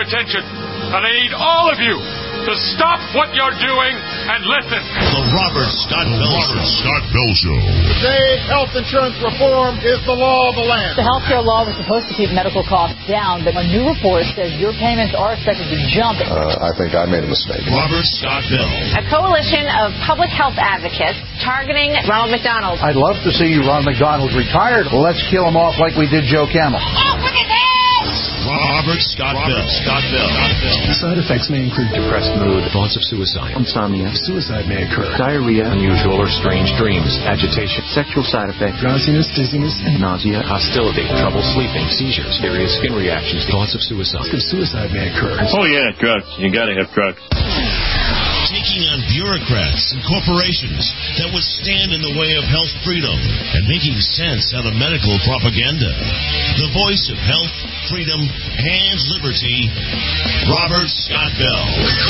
attention. And I need all of you to stop what you're doing and listen. The Robert Scott Bell Show. Today, health insurance reform is the law of the land. The health care law was supposed to keep medical costs down, but a new report says your payments are expected to jump. I think I made a mistake. Robert Scott Bell. A coalition of public health advocates targeting Ronald McDonald. I'd love to see Ronald McDonald retired. Well, let's kill him off like we did Joe Camel. Robert Scott Bell. Side effects may include depressed mood, thoughts of suicide, insomnia, suicide may occur, diarrhea, unusual or strange dreams, agitation, sexual side effects, drowsiness, dizziness, and nausea, hostility, trouble sleeping, seizures, various skin reactions, thoughts of suicide. Suicide may occur. Oh yeah, drugs. You gotta have drugs. Taking on bureaucrats and corporations that would stand in the way of health freedom and making sense out of medical propaganda. The voice of health, freedom, and liberty, Robert Scott Bell.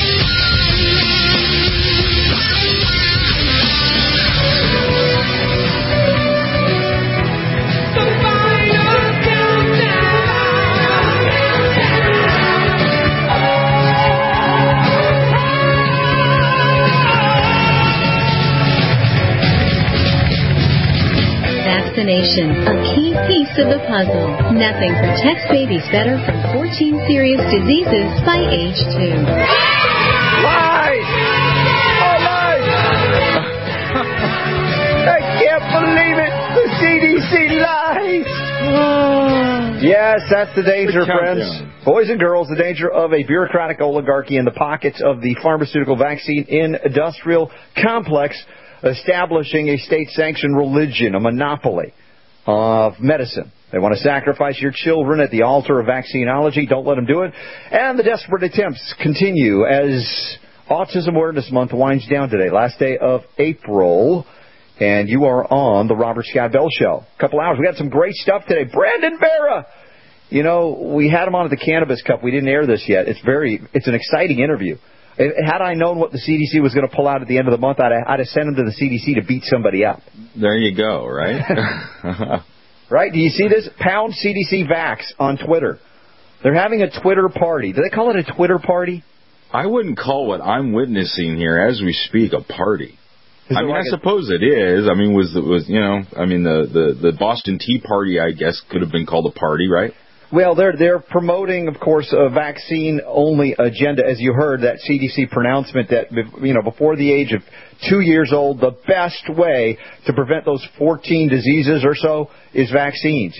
Vaccination, a key piece of the puzzle. Nothing protects babies better from 14 serious diseases by age 2. Lies! Oh, lies! I can't believe it! The CDC lies! Yes, that's the danger, friends. Boys and girls, the danger of a bureaucratic oligarchy in the pockets of the pharmaceutical vaccine industrial complex, establishing a state-sanctioned religion, a monopoly of medicine. They want to sacrifice your children at the altar of vaccinology. Don't let them do it. And the desperate attempts continue as Autism Awareness Month winds down today, last day of April. And you are on the Robert Scott Bell Show. A couple hours. We got some great stuff today. Brandon Vera. You know, we had him on at the Cannabis Cup. We didn't air this yet. It's an exciting interview. Had I known what the CDC was going to pull out at the end of the month, I'd have sent him to the CDC to beat somebody up. There you go, right? Right? Do you see this? Pound CDC Vax on Twitter. They're having a Twitter party. Do they call it a Twitter party? I wouldn't call what I'm witnessing here as we speak a party. I mean, I suppose it is. I mean, the Boston Tea Party, I guess, could have been called a party, right? Well, they're promoting, of course, a vaccine-only agenda. As you heard, that CDC pronouncement that, before the age of 2 years old, the best way to prevent those 14 diseases or so is vaccines.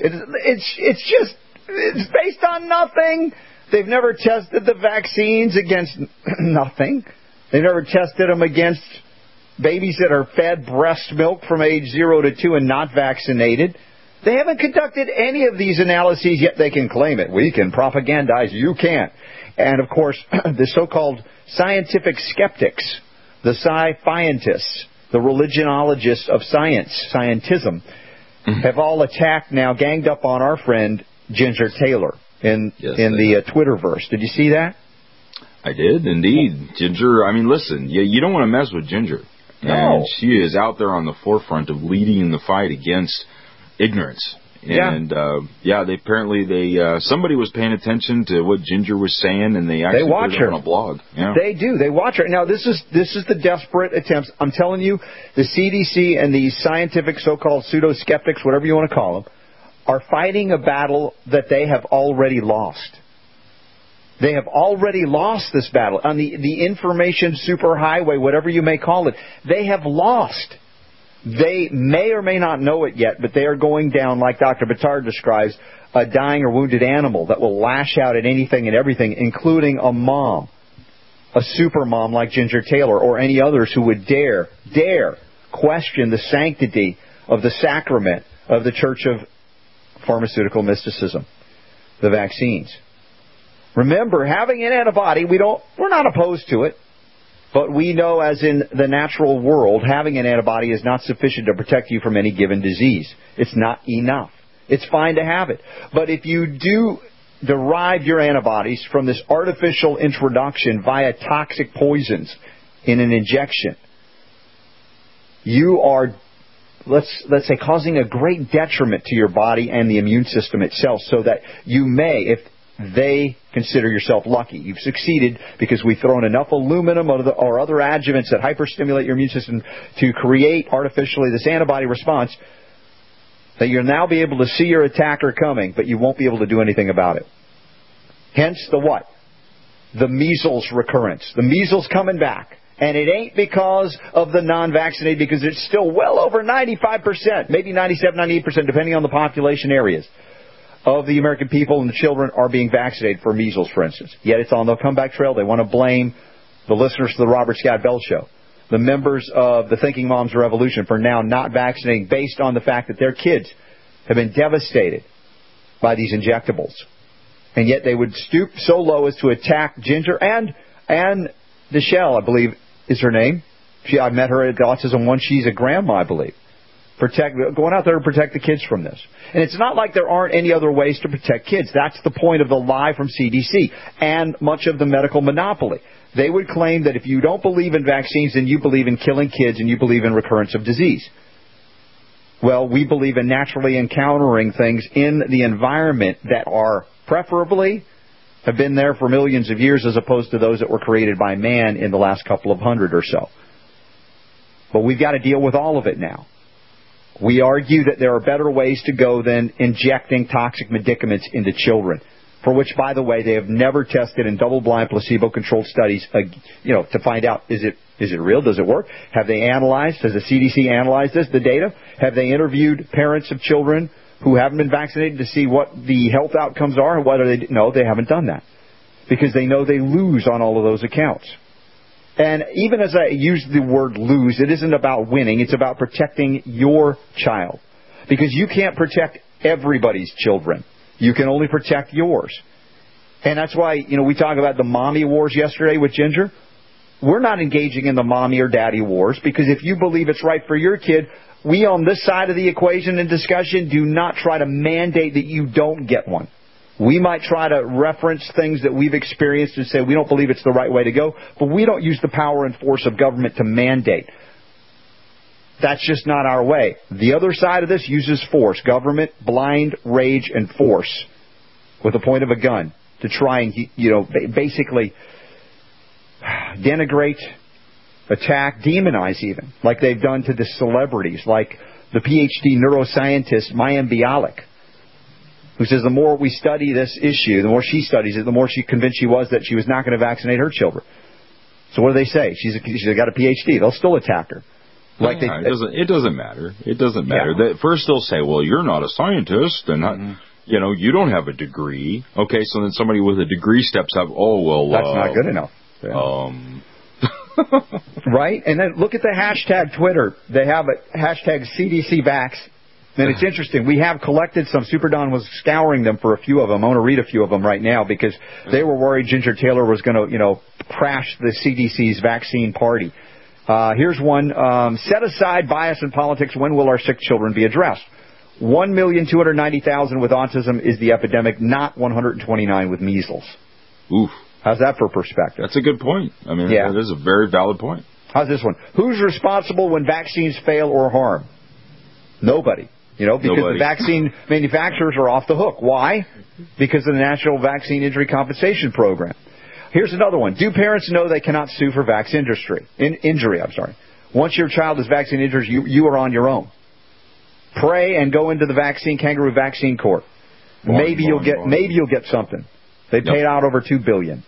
It's based on nothing. They've never tested the vaccines against nothing. They've never tested them against babies that are fed breast milk from age 0 to 2 and not vaccinated. They haven't conducted any of these analyses, yet they can claim it. We can propagandize. You can't. And, of course, the so-called scientific skeptics, the sci-fientists, the religionologists of scientism, have all attacked now, ganged up on our friend Ginger Taylor in the Twitterverse. Did you see that? I did, indeed. Ginger, I mean, listen, you don't want to mess with Ginger. No. And she is out there on the forefront of leading the fight against ignorance. And somebody was paying attention to what Ginger was saying, and they actually put it on a blog. Yeah. They do. They watch her. Now, this is the desperate attempts. I'm telling you, the CDC and these scientific so-called pseudo-skeptics, whatever you want to call them, are fighting a battle that they have already lost. They have already lost this battle. On the information superhighway, whatever you may call it, they have lost. They may or may not know it yet, but they are going down, like Dr. Bittard describes, a dying or wounded animal that will lash out at anything and everything, including a mom, a super mom like Ginger Taylor, or any others who would dare question the sanctity of the sacrament of the Church of Pharmaceutical Mysticism, the vaccines. Remember, having an antibody, we're not opposed to it. But we know, as in the natural world, having an antibody is not sufficient to protect you from any given disease. It's not enough. It's fine to have it. But if you do derive your antibodies from this artificial introduction via toxic poisons in an injection, you are, let's say, causing a great detriment to your body and the immune system itself, so that you may, if they consider yourself lucky. You've succeeded because we've thrown enough aluminum or other adjuvants that hyperstimulate your immune system to create artificially this antibody response that you'll now be able to see your attacker coming, but you won't be able to do anything about it. Hence the what? The measles recurrence. The measles coming back. And it ain't because of the non-vaccinated, because it's still well over 95%, maybe 97, 98%, depending on the population areas, of the American people and the children are being vaccinated for measles, for instance. Yet it's on the comeback trail. They want to blame the listeners to the Robert Scott Bell Show, the members of the Thinking Moms Revolution, for now not vaccinating based on the fact that their kids have been devastated by these injectables. And yet they would stoop so low as to attack Ginger and Nichelle, I believe, is her name. I met her at the Autism One. She's a grandma, I believe. Going out there to protect the kids from this. And it's not like there aren't any other ways to protect kids. That's the point of the lie from CDC and much of the medical monopoly. They would claim that if you don't believe in vaccines, then you believe in killing kids and you believe in recurrence of disease. Well, we believe in naturally encountering things in the environment that are preferably have been there for millions of years as opposed to those that were created by man in the last couple of hundred or so. But we've got to deal with all of it now. We argue that there are better ways to go than injecting toxic medicaments into children, for which, by the way, they have never tested in double-blind, placebo-controlled studies, to find out, is it real? Does it work? Have they analyzed? Has the CDC analyzed this, the data? Have they interviewed parents of children who haven't been vaccinated to see what the health outcomes are? And what are they? No, they haven't done that because they know they lose on all of those accounts. And even as I use the word lose, it isn't about winning. It's about protecting your child. Because you can't protect everybody's children. You can only protect yours. And that's why, we talk about the mommy wars yesterday with Ginger. We're not engaging in the mommy or daddy wars because if you believe it's right for your kid, we on this side of the equation and discussion do not try to mandate that you don't get one. We might try to reference things that we've experienced and say we don't believe it's the right way to go, but we don't use the power and force of government to mandate. That's just not our way. The other side of this uses force, government, blind, rage, and force with the point of a gun to try and, basically denigrate, attack, demonize even, like they've done to the celebrities, like the PhD neuroscientist Mayim Bialik, who says the more we study this issue, the more she studies it, the more she convinced she was that she was not going to vaccinate her children. So what do they say? She's got a PhD. They'll still attack her. It doesn't matter. It doesn't matter. Yeah. First they'll say, well, you're not a scientist, and you don't have a degree. Okay, so then somebody with a degree steps up. Oh, well, that's not good enough. Yeah. Right? And then look at the hashtag Twitter. They have a hashtag CDCVax. And it's interesting. We have collected some. Super Don was scouring them for a few of them. I want to read a few of them right now because they were worried Ginger Taylor was going to, crash the CDC's vaccine party. Here's one. Set aside bias in politics. When will our sick children be addressed? 1,290,000 with autism is the epidemic, not 129 with measles. Oof. How's that for perspective? That's a good point. I mean, that is a very valid point. How's this one? Who's responsible when vaccines fail or harm? Nobody. Because the vaccine manufacturers are off the hook. Why? Because of the National Vaccine Injury Compensation Program. Here's another one. Do parents know they cannot sue for vaccine injury? Once your child is vaccine injured, you are on your own. Pray and go into the kangaroo vaccine court. Maybe you'll get something. They paid out over $2 billion.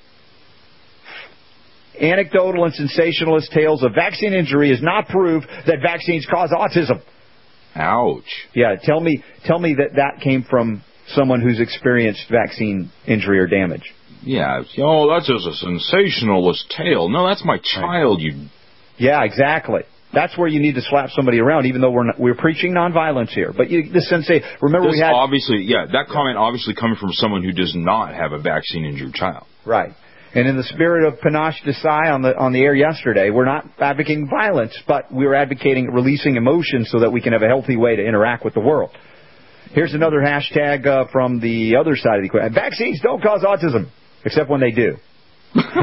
Anecdotal and sensationalist tales of vaccine injury is not proof that vaccines cause autism. Ouch. Yeah, tell me that came from someone who's experienced vaccine injury or damage. Yeah, that's just a sensationalist tale. No, that's my child. Yeah, exactly. That's where you need to slap somebody around, even though we're preaching nonviolence here. But remember that comment obviously coming from someone who does not have a vaccine injured child. Right. And in the spirit of Panache Desai on the air yesterday, we're not advocating violence, but we're advocating releasing emotion so that we can have a healthy way to interact with the world. Here's another hashtag from the other side of the equation. Vaccines don't cause autism, except when they do.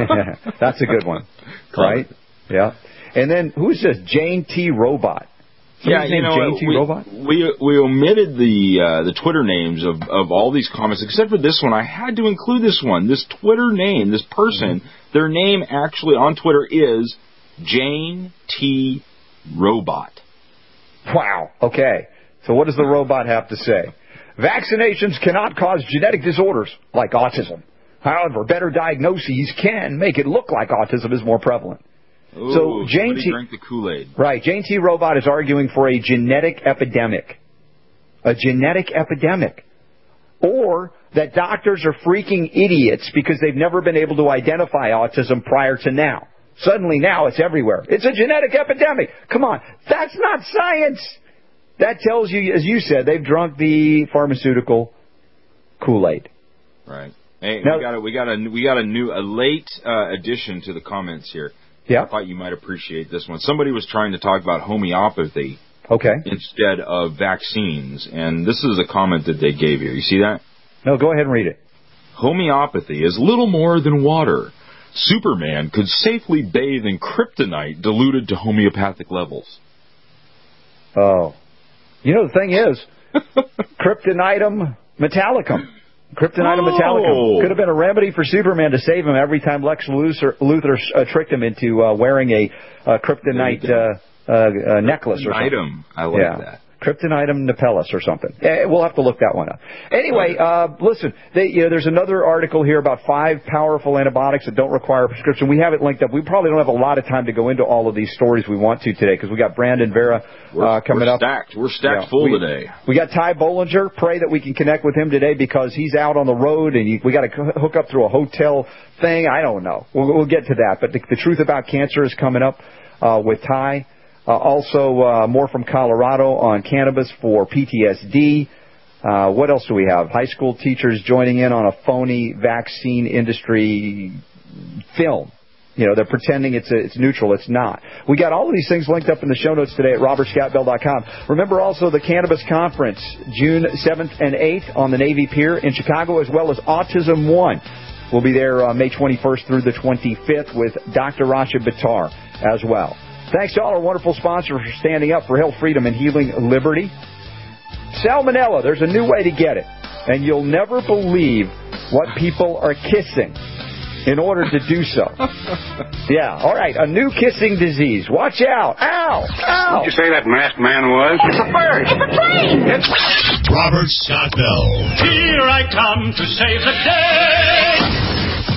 That's a good one. Right? Yeah. And then, who's this? Jane T. Robot. Yeah, you know, we omitted the Twitter names of all these comments, except for this one. I had to include this one. This Twitter name, this person, their name actually on Twitter is Jane T. Robot. Wow. Okay. So what does the robot have to say? Vaccinations cannot cause genetic disorders like autism. However, better diagnoses can make it look like autism is more prevalent. Ooh, so Jane T. drank the Kool-Aid. Right. Jane T. Robot is arguing for a genetic epidemic. A genetic epidemic. Or that doctors are freaking idiots because they've never been able to identify autism prior to now. Suddenly now it's everywhere. It's a genetic epidemic. Come on. That's not science. That tells you, as you said, they've drunk the pharmaceutical Kool-Aid. Right. Hey, now, we got a late addition to the comments here. Yeah. I thought you might appreciate this one. Somebody was trying to talk about homeopathy. Okay. Instead of vaccines, and this is a comment that they gave here. You see that? No, go ahead and read it. Homeopathy is little more than water. Superman could safely bathe in kryptonite diluted to homeopathic levels. Oh. You know, the thing is, Kryptonitum Metallicum. Kryptonitum Metallicum could have been a remedy for Superman to save him every time Lex Luthor tricked him into wearing a kryptonite necklace or something. I like that. Kryptonitum Nepellus or something. We'll have to look that one up. Anyway, listen, there's another article here about 5 powerful antibiotics that don't require a prescription. We have it linked up. We probably don't have a lot of time to go into all of these stories we want to today because we got Brandon Vera coming up. We're stacked full today. We got Ty Bollinger. Pray that we can connect with him today because he's out on the road and we got to hook up through a hotel thing. I don't know. We'll get to that. But the truth about cancer is coming up with Ty. Also, more from Colorado on cannabis for PTSD. What else do we have? High school teachers joining in on a phony vaccine industry film. You know, they're pretending it's neutral. It's not. We got all of these things linked up in the show notes today at robertscottbell.com. Remember also the Cannabis Conference, June 7th and 8th on the Navy Pier in Chicago, as well as Autism One. We'll be there May 21st through the 25th with Dr. Rasha Bittar as well. Thanks to all our wonderful sponsors for standing up for health, freedom, and healing liberty. Salmonella, there's a new way to get it. And you'll never believe what people are kissing in order to do so. Yeah, all right, a new kissing disease. Watch out. Ow! Ow! What'd you say that masked man was? It's a bird. It's a plane. It's Robert Scott Bell. Here I come to save the day.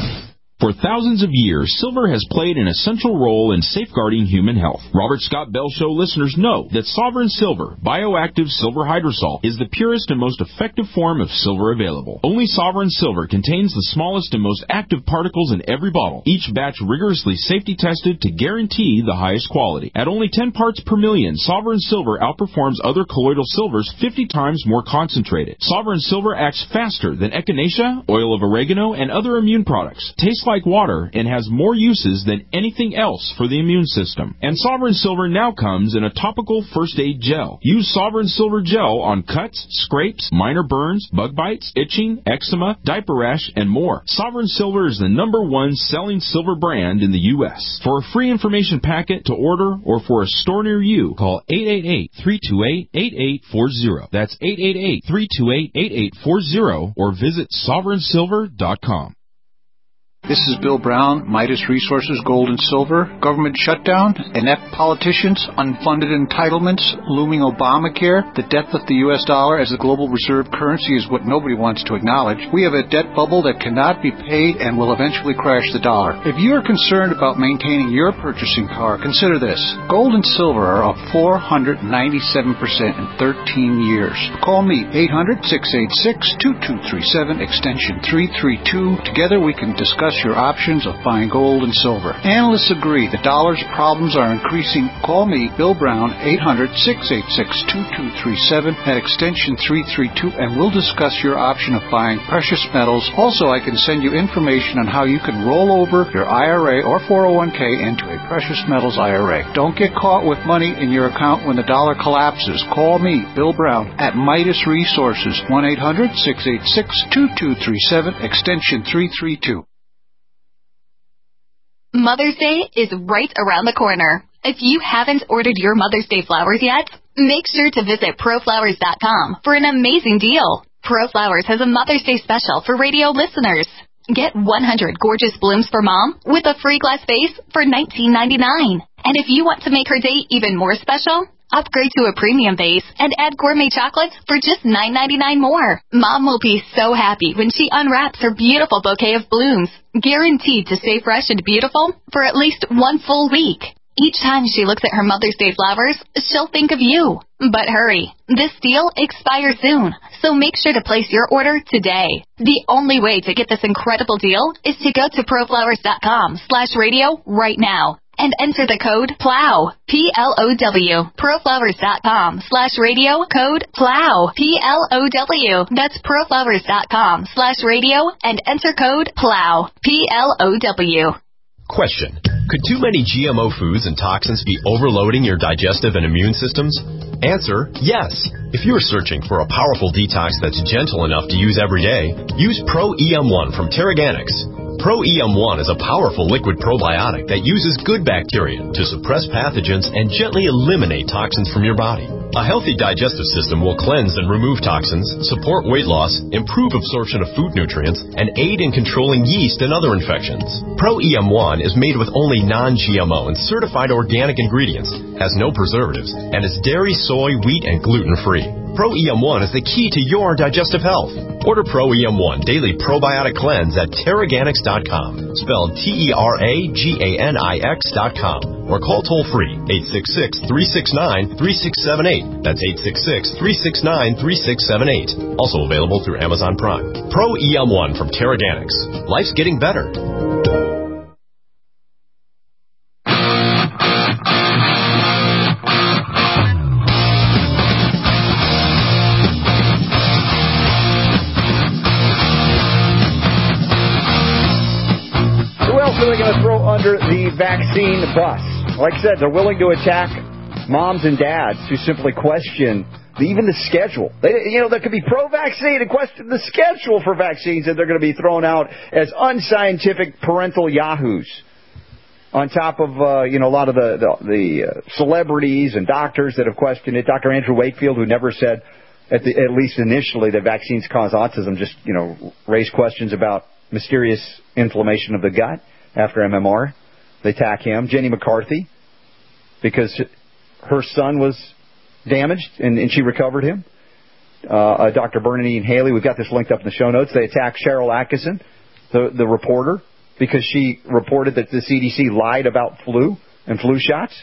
For thousands of years, silver has played an essential role in safeguarding human health. Robert Scott Bell Show listeners know that Sovereign Silver, bioactive silver hydrosol, is the purest and most effective form of silver available. Only Sovereign Silver contains the smallest and most active particles in every bottle, each batch rigorously safety tested to guarantee the highest quality. At only 10 parts per million, Sovereign Silver outperforms other colloidal silvers 50 times more concentrated. Sovereign Silver acts faster than echinacea, oil of oregano, and other immune products. Tastes like water and has more uses than anything else for the immune system. And Sovereign Silver now comes in a topical first aid gel. Use Sovereign Silver gel on cuts, scrapes, minor burns, bug bites, itching, eczema, diaper rash, and more. Sovereign Silver is the #1 selling silver brand in the U.S. For a free information packet to order or for a store near you, call 888-328-8840. That's 888-328-8840 or visit sovereignsilver.com. This is Bill Brown, Midas Resources, Gold and Silver. Government shutdown, inept politicians, unfunded entitlements, looming Obamacare, the death of the U.S. dollar as the global reserve currency is what nobody wants to acknowledge. We have a debt bubble that cannot be paid and will eventually crash the dollar. If you are concerned about maintaining your purchasing power, consider this. Gold and silver are up 497% in 13 years. Call me, 800-686-2237, extension 332. Together we can discuss your options of buying gold and silver. Analysts agree the dollar's problems are increasing. Call me, Bill Brown, 800-686-2237 at extension 332, and we'll discuss your option of buying precious metals. Also, I can send you information on how you can roll over your IRA or 401k into a precious metals IRA. Don't get caught with money in your account when the dollar collapses. Call me, Bill Brown, at Midas Resources, 1-800-686-2237, extension 332. Mother's Day is right around the corner. If you haven't ordered your Mother's Day flowers yet, Make sure to visit ProFlowers.com for an amazing deal. ProFlowers has a Mother's Day special for radio listeners. Get 100 gorgeous blooms for Mom with a free glass vase for $19.99. And if you want to make her day even more special, upgrade to a premium vase and add gourmet chocolates for just $9.99 more. Mom will be so happy when she unwraps her beautiful bouquet of blooms, guaranteed to stay fresh and beautiful for at least one full week. Each time she looks at her Mother's Day flowers, she'll think of you. But hurry, this deal expires soon, so make sure to place your order today. The only way to get this incredible deal is to go to proflowers.com/radio right now and enter the code PLOW, P-L-O-W, proflowers.com/radio, code PLOW, P-L-O-W. That's proflowers.com/radio and enter code PLOW, P-L-O-W. Question: could too many GMO foods and toxins be overloading your digestive and immune systems? Answer: yes. If you're searching for a powerful detox that's gentle enough to use every day, use Pro EM1 from Terraganics. Pro EM1 is a powerful liquid probiotic that uses good bacteria to suppress pathogens and gently eliminate toxins from your body. A healthy digestive system will cleanse and remove toxins, support weight loss, improve absorption of food nutrients, and aid in controlling yeast and other infections. Pro EM1 is made with only non-GMO and certified organic ingredients, has no preservatives, and is dairy, soy, wheat, and gluten-free. Pro EM1 is the key to your digestive health. Order Pro EM1 Daily Probiotic Cleanse at Terraganics.com, spelled Terraganix.com, or call toll-free 866-369-3678. That's 866-369-3678. Also available through Amazon Prime. Pro EM1 from Terraganics. Life's getting better. They're going to throw under the vaccine bus. Like I said, they're willing to attack moms and dads who simply question even the schedule. There could be pro-vaccine and question the schedule for vaccines, and they're going to be thrown out as unscientific parental yahoos. On top of a lot of the celebrities and doctors that have questioned it. Dr. Andrew Wakefield, who never said, at least initially, that vaccines cause autism, just raised questions about mysterious inflammation of the gut after MMR. They attack him. Jenny McCarthy, because her son was damaged and she recovered him. Dr. Bernadine Haley, we've got this linked up in the show notes. They attack Cheryl Atkinson, the reporter, because she reported that the CDC lied about flu and flu shots.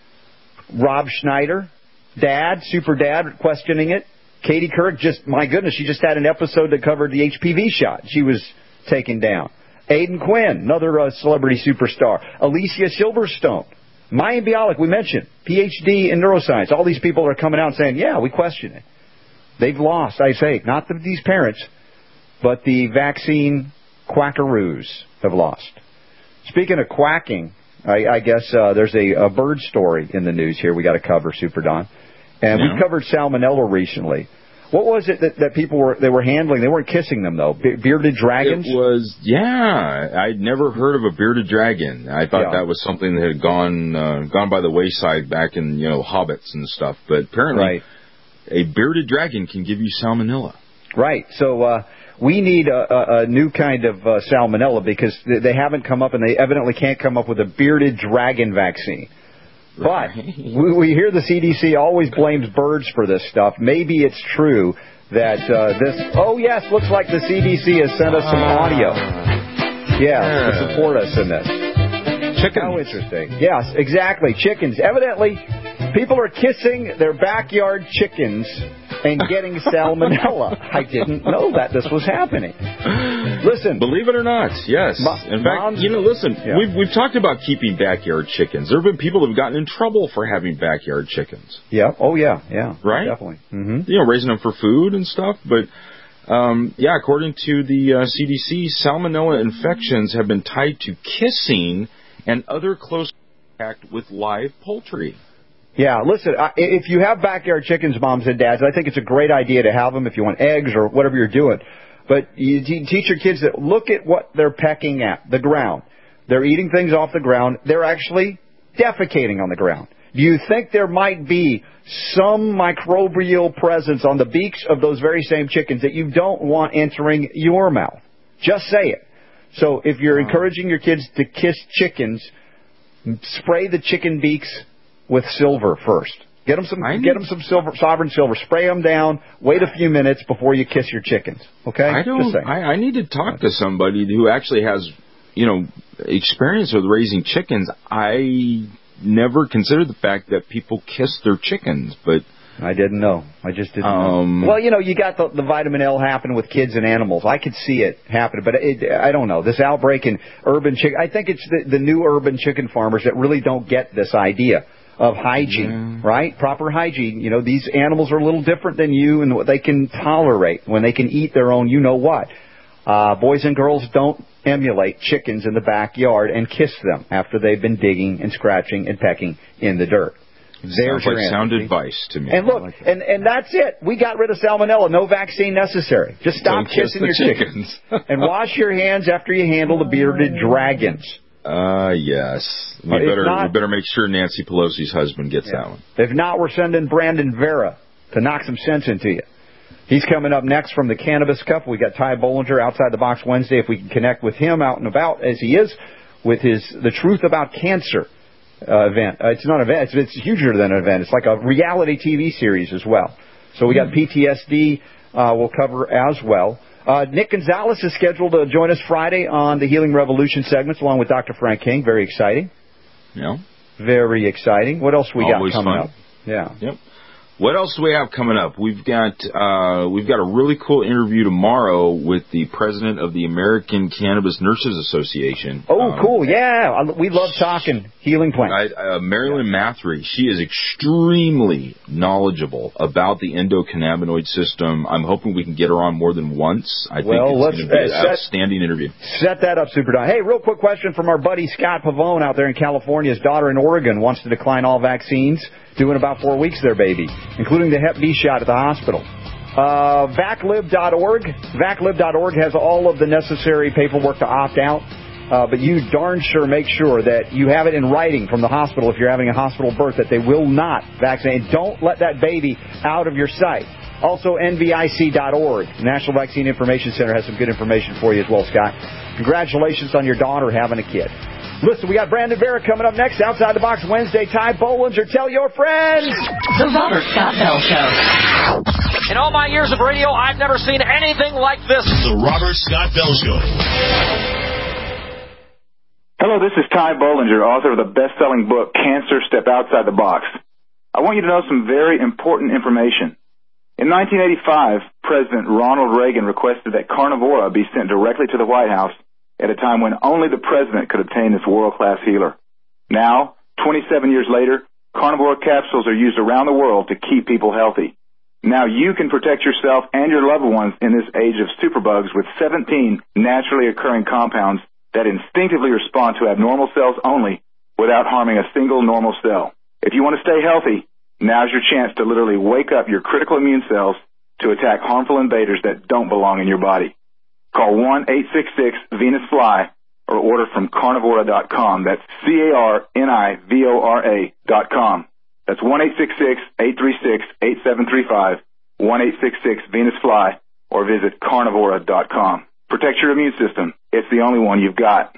Rob Schneider, super dad, questioning it. Katie Couric, my goodness, she just had an episode that covered the HPV shot. She was taken down. Aidan Quinn, another celebrity superstar. Alicia Silverstone. Mayim Bialik, we mentioned, PhD in neuroscience. All these people are coming out and saying, yeah, we question it. They've lost, I say, not these parents, but the vaccine quackaroos have lost. Speaking of quacking, I guess there's a bird story in the news here we got to cover, Super Don. And we've covered salmonella recently. What was it that people were handling? They weren't kissing them, though. Bearded dragons? It was, I'd never heard of a bearded dragon. I thought that was something that had gone by the wayside back in, Hobbits and stuff. But apparently, a bearded dragon can give you salmonella. Right. So we need a new kind of salmonella because they haven't come up, and they evidently can't come up with a bearded dragon vaccine. But we hear the CDC always blames birds for this stuff. Maybe it's true that looks like the CDC has sent us some audio. To support us in this. Chickens. How interesting. Yes, exactly. Chickens. Evidently, people are kissing their backyard chickens and getting salmonella. I didn't know that this was happening. Listen. Believe it or not, yes. In fact, listen, we've talked about keeping backyard chickens. There have been people who have gotten in trouble for having backyard chickens. Yeah. Oh, yeah. Right? Definitely. Mm-hmm. Raising them for food and stuff. But, according to the CDC, salmonella infections have been tied to kissing and other close contact with live poultry. Yeah, listen, if you have backyard chickens, moms and dads, I think it's a great idea to have them if you want eggs or whatever you're doing. But you teach your kids that look at what they're pecking at, the ground. They're eating things off the ground. They're actually defecating on the ground. do you think there might be some microbial presence on the beaks of those very same chickens that you don't want entering your mouth? Just say it. So if you're encouraging your kids to kiss chickens, spray the chicken beaks with silver first. Get them some silver, Sovereign Silver. Spray them down. Wait a few minutes before you kiss your chickens. Okay? I need to talk to somebody who actually has, experience with raising chickens. I never considered the fact that people kiss their chickens, but I didn't know. I just didn't know. Well, you got the vitamin L happening with kids and animals. I could see it happening, but I don't know. This outbreak in urban chicken, I think it's the new urban chicken farmers that really don't get this idea of hygiene, right? Proper hygiene. These animals are a little different than you and what they can tolerate when they can eat their own you-know-what. Boys and girls don't emulate chickens in the backyard and kiss them after they've been digging and scratching and pecking in the dirt. Sounds like sound advice to me. And look, and that's it. We got rid of salmonella. No vaccine necessary. Just stop kissing your chickens. And wash your hands after you handle the bearded dragons. Yes. We better make sure Nancy Pelosi's husband gets that one. If not, we're sending Brandon Vera to knock some sense into you. He's coming up next from the Cannabis Cup. We got Ty Bollinger Outside the Box Wednesday. If we can connect with him out and about as he is with the Truth About Cancer event. It's not an event. It's huger than an event. It's like a reality TV series as well. So we got PTSD we'll cover as well. Nick Gonzalez is scheduled to join us Friday on the Healing Revolution segments along with Dr. Frank King. Very exciting. Yeah. Very exciting. What else we got coming up? Yeah. Yep. What else do we have coming up? We've got a really cool interview tomorrow with the president of the American Cannabis Nurses Association. Oh, cool. Yeah. We love talking healing plants. Marilyn Mathry, she is extremely knowledgeable about the endocannabinoid system. I'm hoping we can get her on more than once. I think it's going to be an outstanding interview. Set that up, Super Don. Hey, real quick question from our buddy Scott Pavone out there in California. His daughter in Oregon wants to decline all vaccines. Due in about 4 weeks there, baby, including the Hep B shot at the hospital. VacLib.org. VacLib.org has all of the necessary paperwork to opt out, but you darn sure make sure that you have it in writing from the hospital if you're having a hospital birth that they will not vaccinate. Don't let that baby out of your sight. Also, NVIC.org. National Vaccine Information Center has some good information for you as well, Scott. Congratulations on your daughter having a kid. Listen, we got Brandon Vera coming up next. Outside the Box Wednesday. Ty Bollinger, tell your friends. The Robert Scott Bell Show. In all my years of radio, I've never seen anything like this. The Robert Scott Bell Show. Hello, this is Ty Bollinger, author of the best-selling book, Cancer, Step Outside the Box. I want you to know some very important information. In 1985, President Ronald Reagan requested that Carnivora be sent directly to the White House at a time when only the president could obtain this world-class healer. Now, 27 years later, Carnivora capsules are used around the world to keep people healthy. Now you can protect yourself and your loved ones in this age of superbugs with 17 naturally occurring compounds that instinctively respond to abnormal cells only without harming a single normal cell. If you want to stay healthy, now's your chance to literally wake up your critical immune cells to attack harmful invaders that don't belong in your body. Call 1-866-VENUS-FLY or order from Carnivora.com. That's CARNIVORA.com. That's 1-866-836-8735, 1-866-VENUS-FLY, or visit Carnivora.com. Protect your immune system. It's the only one you've got.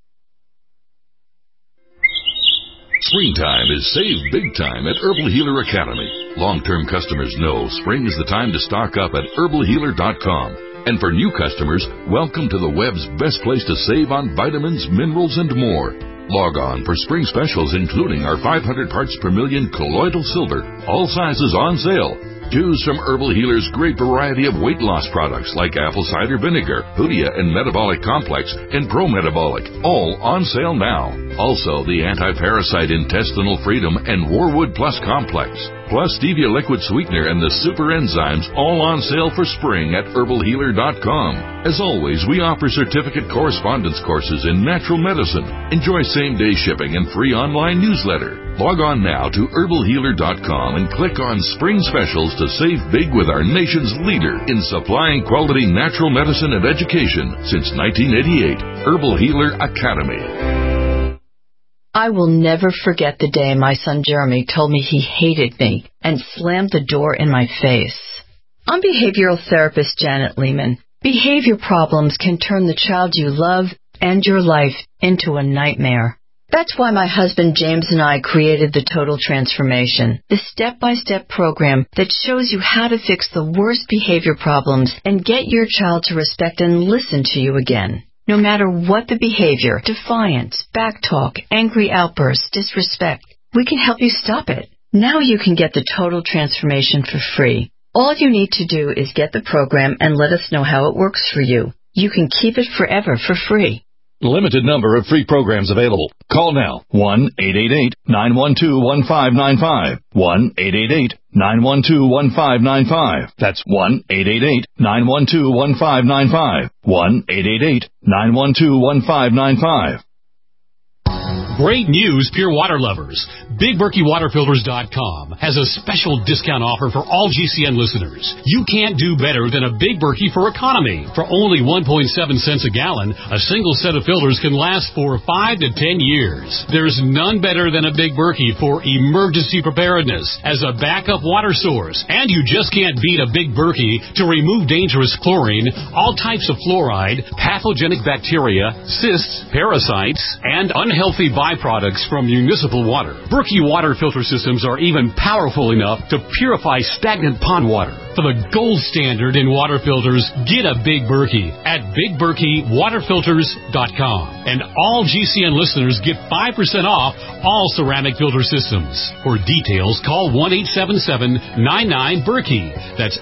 Springtime is save big time at Herbal Healer Academy. Long-term customers know spring is the time to stock up at herbalhealer.com. And for new customers, welcome to the web's best place to save on vitamins, minerals, and more. Log on for spring specials including our 500 parts per million colloidal silver, all sizes on sale. Choose from Herbal Healer's great variety of weight loss products like apple cider vinegar, Hoodia and Metabolic Complex, and Pro Metabolic, all on sale now. Also, the Anti-Parasite Intestinal Freedom and Warwood Plus Complex, plus Stevia Liquid Sweetener and the Super Enzymes, all on sale for spring at herbalhealer.com. As always, we offer certificate correspondence courses in natural medicine. Enjoy same-day shipping and free online newsletter. Log on now to herbalhealer.com and click on Spring Specials to save big with our nation's leader in supplying quality natural medicine and education since 1988, Herbal Healer Academy. I will never forget the day my son Jeremy told me he hated me and slammed the door in my face. I'm behavioral therapist Janet Lehman. Behavior problems can turn the child you love and your life into a nightmare. That's why my husband James and I created the Total Transformation, the step-by-step program that shows you how to fix the worst behavior problems and get your child to respect and listen to you again. No matter what the behavior, defiance, backtalk, angry outbursts, disrespect, we can help you stop it. Now you can get the Total Transformation for free. All you need to do is get the program and let us know how it works for you. You can keep it forever for free. Limited number of free programs available. Call now. 1-888-912-1595. 1-888-912-1595. That's 1-888-912-1595. 1-888-912-1595. Great news, Pure Water lovers. BigBerkeyWaterFilters.com has a special discount offer for all GCN listeners. You can't do better than a Big Berkey for economy. For only 1.7 cents a gallon, a single set of filters can last for 5 to 10 years. There's none better than a Big Berkey for emergency preparedness as a backup water source. And you just can't beat a Big Berkey to remove dangerous chlorine, all types of fluoride, pathogenic bacteria, cysts, parasites, and unhealthy byproducts from municipal water. Berkey water filter systems are even powerful enough to purify stagnant pond water. For the gold standard in water filters, get a Big Berkey at BigBerkeyWaterFilters.com. And all GCN listeners get 5% off all ceramic filter systems. For details, call 1-877-99-BERKEY. That's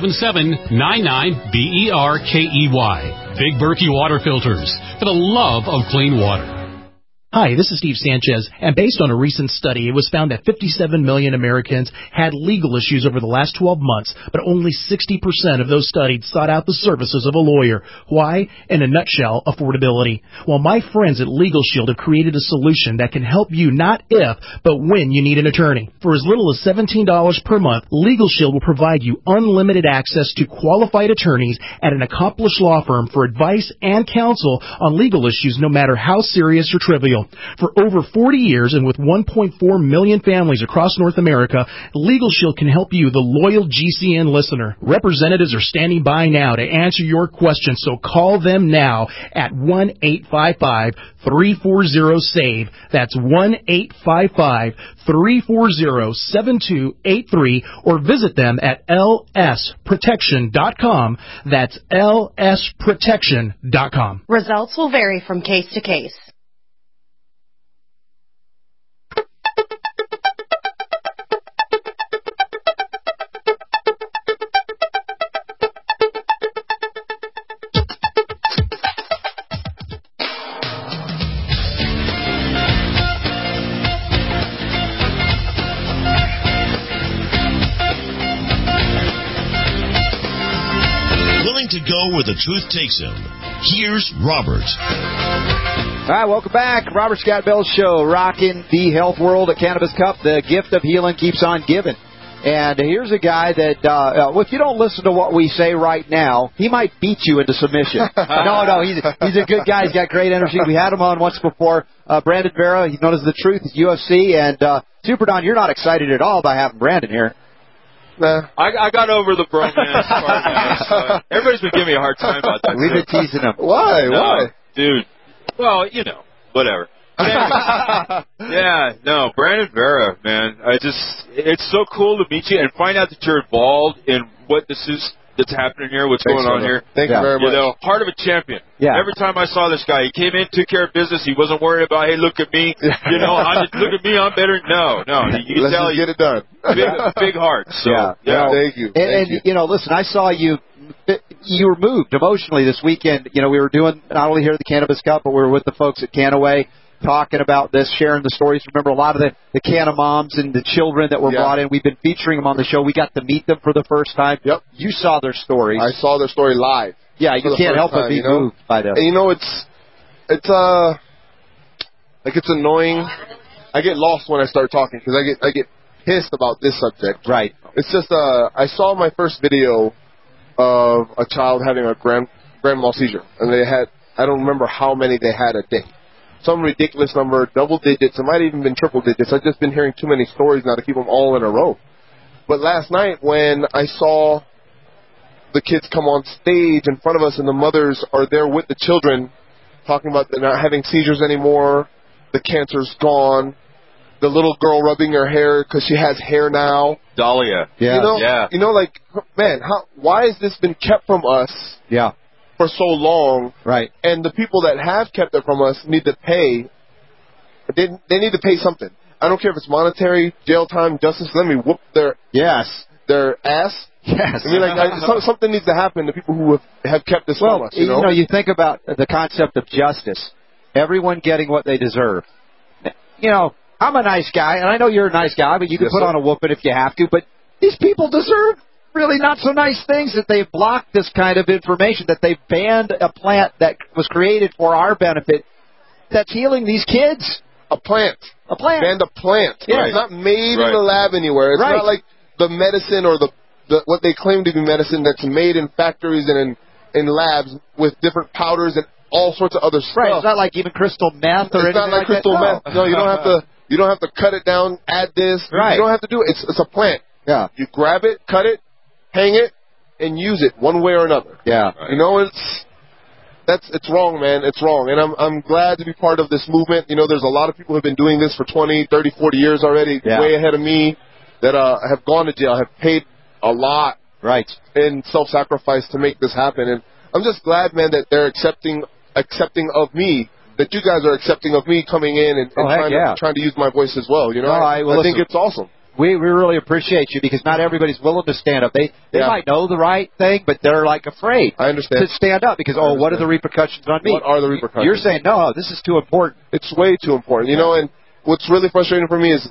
877-99-BERKEY. Big Berkey Water Filters, for the love of clean water. Hi, this is Steve Sanchez, and based on a recent study, it was found that 57 million Americans had legal issues over the last 12 months, but only 60% of those studied sought out the services of a lawyer. Why? In a nutshell, affordability. Well, my friends at Legal Shield have created a solution that can help you not if, but when you need an attorney. For as little as $17 per month, Legal Shield will provide you unlimited access to qualified attorneys at an accomplished law firm for advice and counsel on legal issues no matter how serious or trivial. For over 40 years and with 1.4 million families across North America, Legal Shield can help you, the loyal GCN listener. Representatives are standing by now to answer your questions, so call them now at 1-855-340-SAVE. That's 1-855-340-7283, or visit them at lsprotection.com. That's lsprotection.com. Results will vary from case to case. To go where the truth takes him. Here's Robert. All right, welcome back. Robert Scott Bell Show, rocking the health world at Cannabis Cup. The gift of healing keeps on giving. And here's a guy that, if you don't listen to what we say right now, he might beat you into submission. No, he's a good guy. He's got great energy. We had him on once before. Brandon Vera, he's known as The Truth, he's UFC. And Super Don, you're not excited at all by having Brandon here. Nah. I got over the bromance part now. Everybody's been giving me a hard time about that. We've been teasing him. Why? No, Why? Dude. Well, whatever. Brandon Vera, man. It's so cool to meet you and find out that you're involved in what this is that's happening here, what's going on here. Thank you very much. Heart of a champion. Yeah. Every time I saw this guy, he came in, took care of business. He wasn't worried about, hey, look at me. Look at me, I'm better. No. Let's just get it done. Big heart. So, thank you. Listen, I saw you were moved emotionally this weekend. We were doing not only here at the Cannabis Cup, but we were with the folks at Canaway talking about this, sharing the stories. Remember, a lot of the Canna moms and the children that were brought in, we've been featuring them on the show. We got to meet them for the first time. Yep. You saw their stories. I saw their story live. Yeah, you can't help but be moved by them. And it's annoying. I get lost when I start talking because I get pissed about this subject. Right. It's just I saw my first video of a child having a grand mal seizure, and they had, I don't remember how many they had a day. some ridiculous number, double digits. It might have even been triple digits. I've just been hearing too many stories now to keep them all in a row. But last night when I saw the kids come on stage in front of us and the mothers are there with the children talking about they're not having seizures anymore, the cancer's gone, the little girl rubbing her hair because she has hair now. Dahlia. Yeah. You know, like, man, why has this been kept from us for so long? Right. And the people that have kept it from us need to pay. They need to pay something. I don't care if it's monetary, jail time, justice. Let me whoop their ass. Yes. I mean, like, something needs to happen to people who have kept this from us. You know, you think about the concept of justice. Everyone getting what they deserve. You know, I'm a nice guy, and I know you're a nice guy, but you can put on a whooping if you have to. But these people deserve really not so nice things that they've blocked this kind of information, that they've banned a plant that was created for our benefit that's healing these kids. A plant. Banned a plant. Yeah. It's not made in the lab anywhere. It's not like the medicine or the what they claim to be medicine that's made in factories and in labs with different powders and all sorts of other stuff. Right. It's not like even crystal meth or anything like that. It's not like crystal meth. No, you don't have to. You don't have to cut it down, add this. Right. You don't have to do it. It's a plant. Yeah. You grab it, cut it, hang it, and use it one way or another. Yeah. You know, it's wrong, man. It's wrong. And I'm glad to be part of this movement. You know, there's a lot of people who have been doing this for 20, 30, 40 years already, way ahead of me, that have gone to jail, have paid a lot in self-sacrifice to make this happen. And I'm just glad, man, that they're accepting of me, that you guys are accepting of me coming in and trying to use my voice as well. You know, I think it's awesome. We really appreciate you because not everybody's willing to stand up. They might know the right thing, but they're like afraid to stand up because, what are the repercussions on me? What are the repercussions? You're saying, no, this is too important. It's way too important. You know, and what's really frustrating for me is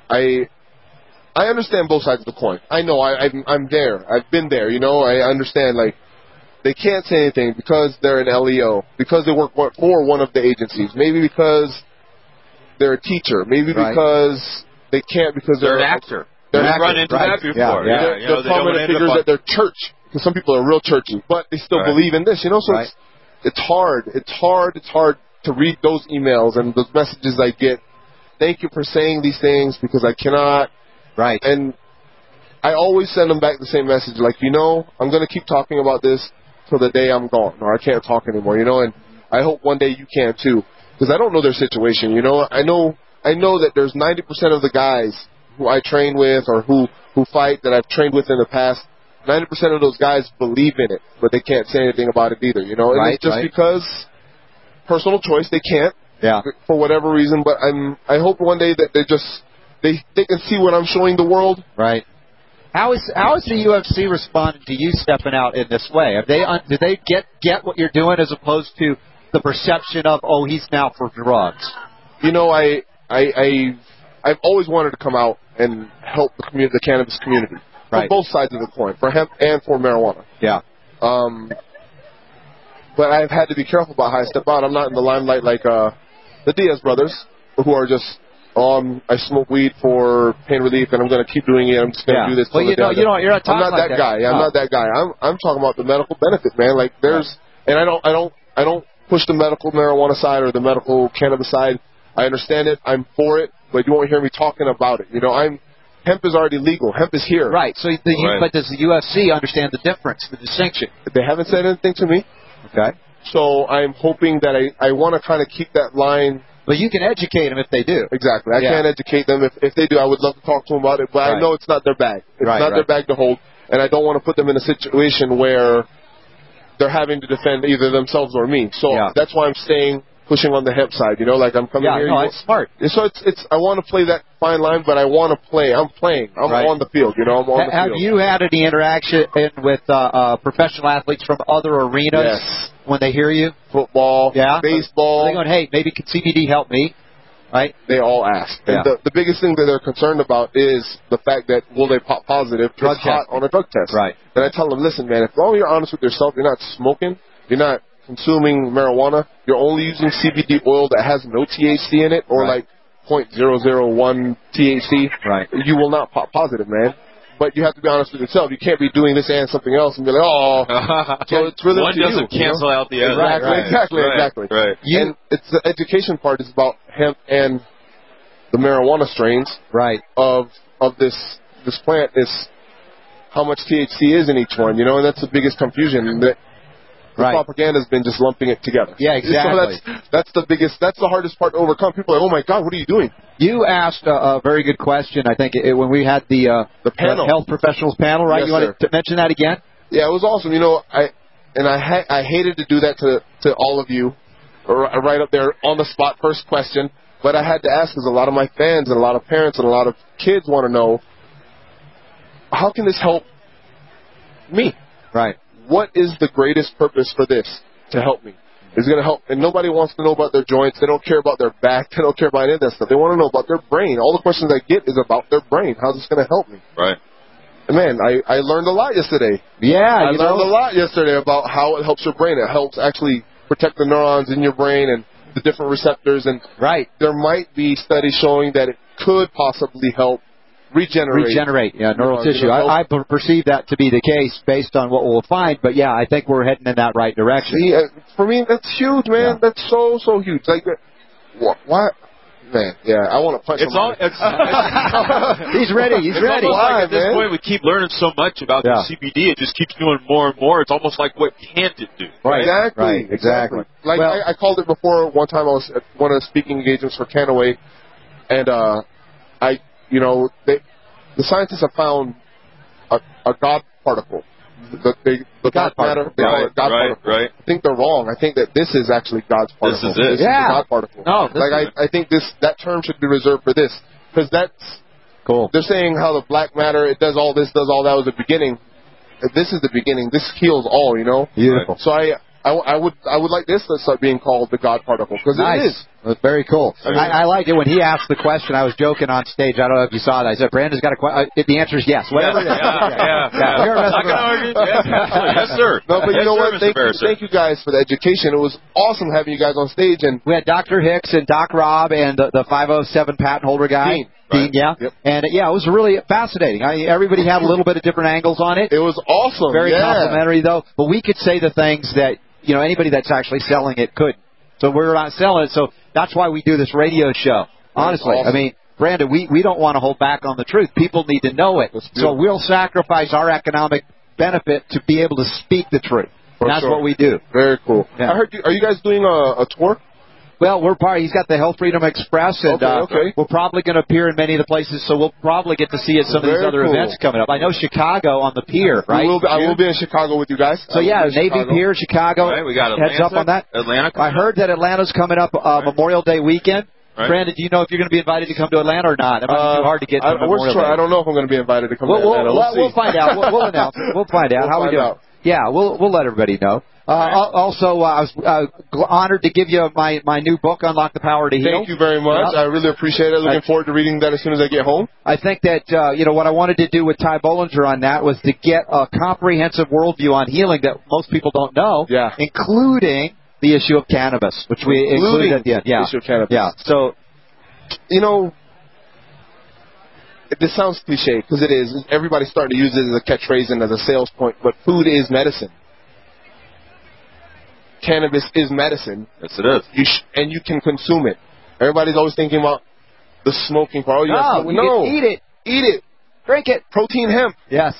I understand both sides of the coin. I know I'm there. I've been there. You know, I understand, like, they can't say anything because they're an LEO, because they work for one of the agencies, maybe because they're a teacher, maybe because they can't because they're an actor. They're We've run into that before. They're prominent figures at their church, because some people are real churchy, but they still believe in this, you know, so it's hard. It's hard to read those emails and those messages I get. Thank you for saying these things because I cannot. Right. And I always send them back the same message, like, you know, I'm going to keep talking about this till the day I'm gone, or I can't talk anymore, you know, and I hope one day you can too, because I don't know their situation, you know. I know that there's 90% of the guys who I train with or who fight that I've trained with in the past, 90% of those guys believe in it, but they can't say anything about it either, you know, and it's just because personal choice, they can't, for whatever reason, but I hope one day that they can see what I'm showing the world. Right. How is the UFC responding to you stepping out in this way? Do they get what you're doing as opposed to the perception of, he's now for drugs? You know, I've always wanted to come out and help the cannabis community from both sides of the coin, for hemp and for marijuana. Yeah. But I've had to be careful about how I step out. I'm not in the limelight like the Diaz brothers, who are just, I smoke weed for pain relief, and I'm going to keep doing it. I'm just going to do this. Well, you're not talking I'm not that guy. I'm not that guy. I'm talking about the medical benefit, man. Like and I don't push the medical marijuana side or the medical cannabis side. I understand it. I'm for it, but you won't hear me talking about it. You know, hemp is already legal. Hemp is here. Right. So, but does the UFC understand the difference, the distinction? They haven't said anything to me. Okay. So I'm hoping that I want to kind of keep that line. But you can educate them if they do. Exactly. I can't educate them. If they do, I would love to talk to them about it. But I know it's not their bag. It's not their bag to hold. And I don't want to put them in a situation where they're having to defend either themselves or me. So that's why I'm pushing on the hemp side. You know, like I'm coming here. Yeah, no, it's smart. So I want to play that fine line, but I want to play. I'm playing. I'm on the field. You know, I'm on the field. Have you had any interaction with professional athletes from other arenas when they hear you? Football, baseball. They're going, hey, maybe could CBD help me? Right? They all ask. And the biggest thing that they're concerned about is the fact that will they pop positive on a drug test. Right. And I tell them, listen, man, if long as you're honest with yourself, you're not smoking, you're not consuming marijuana, you're only using CBD oil that has no THC in it, or like 0.001 THC, you will not pop positive, man. but you have to be honest with yourself. You can't be doing this and something else and be like, oh. So it's really one doesn't cancel out the other. Exactly. Right. And it's the education part is about hemp and the marijuana strains. Right. Of this plant is how much THC is in each one, and that's the biggest confusion. The propaganda has been just lumping it together. Yeah, exactly. So that's the hardest part to overcome. People are like, oh my God, what are you doing? You asked a very good question, I think, when we had the panel. The health professionals panel, right? Yes, you want to mention that again? Yeah, it was awesome. I hated to do that to all of you, right up there on the spot, first question. But I had to ask because a lot of my fans and a lot of parents and a lot of kids want to know, how can this help me? Right. What is the greatest purpose for this to help me? It's going to help. And nobody wants to know about their joints. They don't care about their back. They don't care about any of that stuff. They want to know about their brain. All the questions I get is about their brain. How's this going to help me? Right. And man, I learned a lot yesterday. Yeah, I learned a lot yesterday about how it helps your brain. It helps actually protect the neurons in your brain and the different receptors. And there might be studies showing that it could possibly help regenerate neural tissue. I perceive that to be the case based on what we'll find, but I think we're heading in that right direction. See, for me, that's huge, man. Yeah. That's so huge. Like, why? Man, I want to punch him. He's ready. At this point, we keep learning so much about the CBD. It just keeps doing more and more. It's almost like, what can't it do? Right. Exactly. Like, I called it before. One time I was at one of the speaking engagements for Canaway, and the scientists have found a God particle. The God matter. God particle. Right. I think they're wrong. I think that this is actually God's particle. This is it. This is the God particle. No, I think that term should be reserved for this, because that's cool. They're saying how the black matter, it does all this, does all that, was the beginning. This is the beginning. This heals all. Beautiful. So I would like this to start being called the God particle, because it is. That's very cool. I liked it when he asked the question. I was joking on stage. I don't know if you saw it. I said, Brandon's got a question. The answer is yes. Whatever it is. Yes, sir. No, but you know what? Thank you guys for the education. It was awesome having you guys on stage. And we had Dr. Hicks and Doc Rob and the 507 patent holder guy. Dean, Yep. And it was really fascinating. Everybody had a little bit of different angles on it. It was awesome. Very complimentary, though. But we could say the things that anybody that's actually selling it could. So we're not selling it. So that's why we do this radio show. Honestly, awesome. I mean, Brandon, we don't want to hold back on the truth. People need to know it. So we'll sacrifice our economic benefit to be able to speak the truth. That's what we do. Very cool. Yeah. I heard are you guys doing a tour? Well, he's got the Health Freedom Express, and we're probably going to appear in many of the places, so we'll probably get to see at some of these other events coming up. I know Chicago on the pier, right? I will be in Chicago with you guys. So, Navy Pier, Chicago. Right, we got heads up on that. Atlanta. I heard that Atlanta's coming up Memorial Day weekend. Right. Brandon, do you know if you're going to be invited to come to Atlanta or not? It might be too hard to get to Memorial Day. I don't know if I'm going to be invited to come to Atlanta. We'll find out. We'll announce it. We'll find out. How we doing? Yeah, we'll let everybody know. Also, I was honored to give you my new book, Unlock the Power to Heal. Thank you very much. I really appreciate it. Looking forward to reading that as soon as I get home. I think that, what I wanted to do with Ty Bollinger on that was to get a comprehensive worldview on healing that most people don't know, including the issue of cannabis, which we included at the end. The issue of cannabis. Yeah. So, this sounds cliche, because it is. Everybody's starting to use it as a catchphrase and as a sales point, but food is medicine. Cannabis is medicine. Yes, it is. And you can consume it. Everybody's always thinking about the smoking part. No, eat it. Eat it. Drink it. Protein hemp. Yes.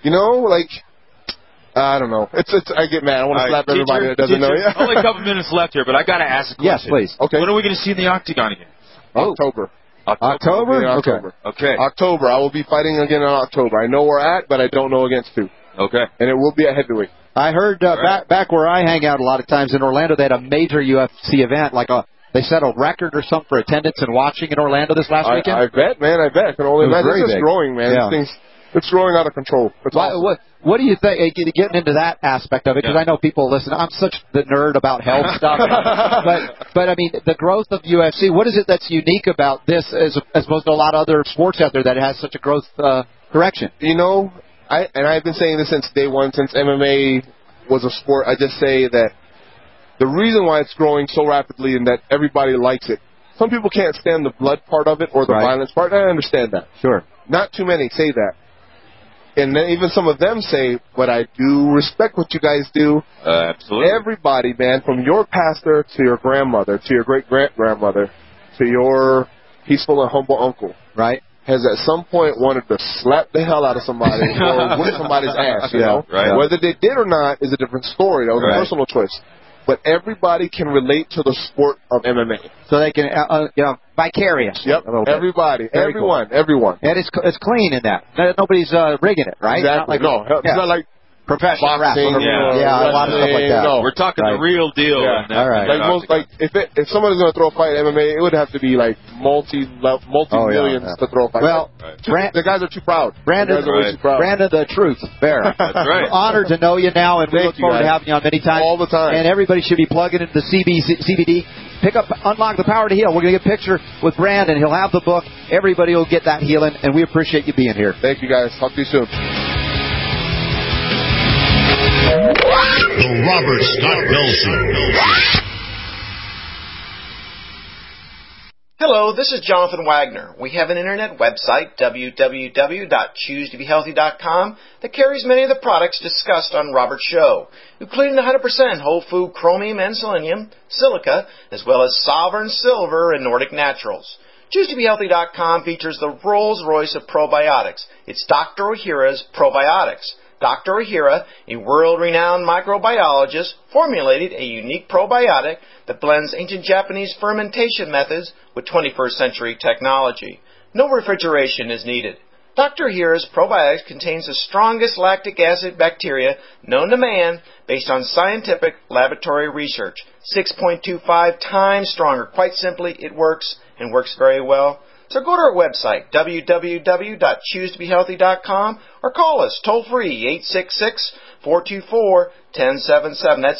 I don't know. I get mad. I want to slap everybody that doesn't know. Only a couple minutes left here, but I got to ask a question. Yes, please. Okay. When are we going to see in the Octagon again? October. October? Okay. October. I will be fighting again in October. I know where at, but I don't know against who. Okay. And it will be at heavyweight. I heard back where I hang out a lot of times in Orlando, they had a major UFC event, they set a record or something for attendance and watching in Orlando this last weekend. I bet, man. I bet. I can only imagine. It's just growing, man. Yeah. It's growing out of control. Awesome. What do you think, getting into that aspect of it, because I know people listen, I'm such the nerd about health stuff, but I mean, the growth of UFC, what is it that's unique about this as opposed to a lot of other sports out there that has such a growth direction? I've been saying this since day one, since MMA was a sport. I just say that the reason why it's growing so rapidly and that everybody likes it, some people can't stand the blood part of it or the violence part. I understand that. Sure. Not too many say that. And then even some of them say, but I do respect what you guys do. Absolutely. Everybody, man, from your pastor to your grandmother, to your great-great-grandmother, to your peaceful and humble uncle, right, has at some point wanted to slap the hell out of somebody or whip somebody's ass, you know? Right. Whether they did or not is a different story. That was a personal choice. But everybody can relate to the sport of MMA. So they can, vicarious. Yep, everybody, everyone. And it's clean in that. Nobody's rigging it, right? Exactly. It's not like professional boxing, wrestling. A lot of stuff like that. No. We're talking the real deal. Yeah. All right. If somebody's going to throw a fight in MMA, it would have to be like multi-millions to throw a fight. Well, the guys are too proud. Brandon, the truth, Bear. That's right. We're honored to know you now, and we look forward to having you on many times. All the time. And everybody should be plugging into the CBD. Pick up Unlock the Power to Heal. We're going to get a picture with Brandon. He'll have the book. Everybody will get that healing, and we appreciate you being here. Thank you, guys. Talk to you soon. The Robert Scott Bell Show. Hello, this is Jonathan Wagner. We have an internet website, www.choosetobehealthy.com, that carries many of the products discussed on Robert's show, including 100% whole food chromium and selenium, silica, as well as Sovereign Silver and Nordic Naturals. ChooseToBeHealthy.com features the Rolls-Royce of probiotics. It's Dr. Ohhira's Probiotics. Dr. Ohhira, a world-renowned microbiologist, formulated a unique probiotic that blends ancient Japanese fermentation methods with 21st century technology. No refrigeration is needed. Dr. Ohhira's probiotics contains the strongest lactic acid bacteria known to man based on scientific laboratory research. 6.25 times stronger. Quite simply, it works and works very well. So go to our website, www.choosetobehealthy.com, or call us toll-free, 866-424-1077. That's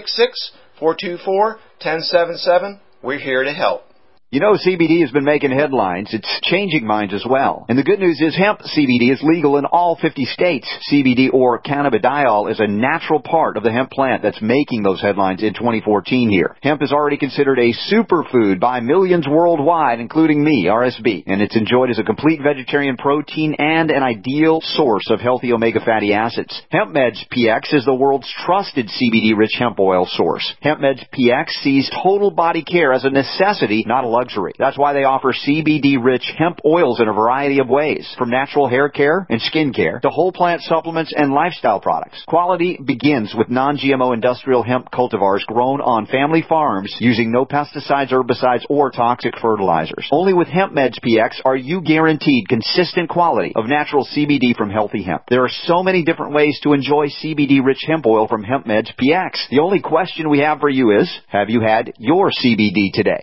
866-424-1077. We're here to help. You know, CBD has been making headlines. It's changing minds as well. And the good news is hemp CBD is legal in all 50 states. CBD, or cannabidiol, is a natural part of the hemp plant that's making those headlines in 2014 here. Hemp is already considered a superfood by millions worldwide, including me, RSB. And it's enjoyed as a complete vegetarian protein and an ideal source of healthy omega fatty acids. HempMeds PX is the world's trusted CBD-rich hemp oil source. HempMeds PX sees total body care as a necessity, not a luxury. That's why they offer CBD-rich hemp oils in a variety of ways, from natural hair care and skin care to whole plant supplements and lifestyle products. Quality begins with non-GMO industrial hemp cultivars grown on family farms using no pesticides, herbicides, or toxic fertilizers. Only with HempMeds PX are you guaranteed consistent quality of natural CBD from healthy hemp. There are so many different ways to enjoy CBD-rich hemp oil from HempMeds PX. The only question we have for you is, have you had your CBD today?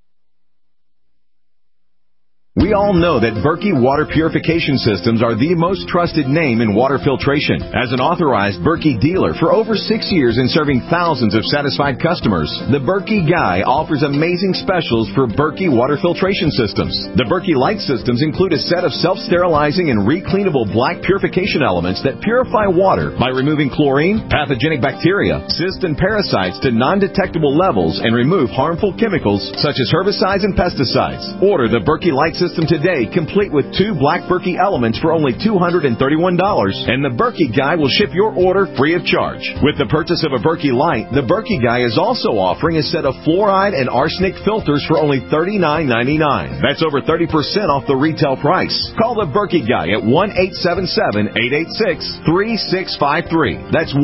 We all know that Berkey Water Purification Systems are the most trusted name in water filtration. As an authorized Berkey dealer for over 6 years and serving thousands of satisfied customers, the Berkey Guy offers amazing specials for Berkey Water Filtration Systems. The Berkey Light Systems include a set of self-sterilizing and recleanable black purification elements that purify water by removing chlorine, pathogenic bacteria, cysts, and parasites to non-detectable levels and remove harmful chemicals such as herbicides and pesticides. Order the Berkey Light System today, complete with 2 black Berkey elements for only $231, and the Berkey Guy will ship your order free of charge. With the purchase of a Berkey Light, the Berkey Guy is also offering a set of fluoride and arsenic filters for only $39.99. That's over 30% off the retail price. Call the Berkey Guy at 1-877-886-3653. That's